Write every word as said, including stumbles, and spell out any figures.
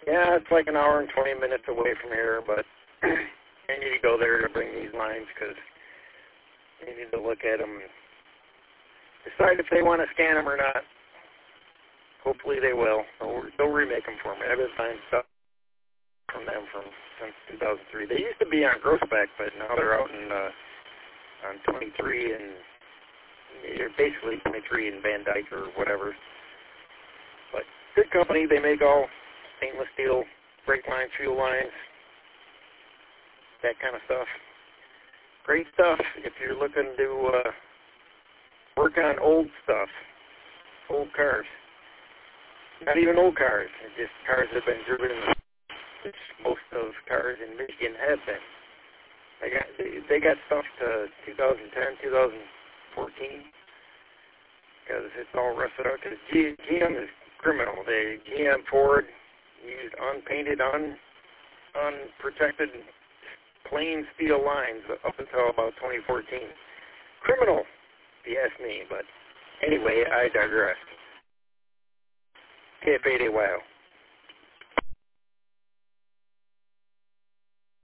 Yeah, it's like an hour and twenty minutes away from here, but I need to go there to bring these lines because they need to look at them and decide if they want to scan them or not. Hopefully they will. They'll, they'll remake them for me. I've been buying stuff from them from since two thousand three. They used to be on Grossback, but now they're out in uh, on twenty-three and they're basically twenty-three in Van Dyke or whatever. But good company. They make all stainless steel brake lines, fuel lines, that kind of stuff. Great stuff if you're looking to uh, work on old stuff, old cars. Not even old cars, it's just cars that have been driven, which most of cars in Michigan have been. They got they, they got stuff to two thousand ten, two thousand fourteen, because it's all rusted out. Because G M is criminal. They G M Ford used unpainted, un unprotected, plain steel lines up until about twenty fourteen. Criminal, if you ask me. But anyway, I digress. K F eight A Y O.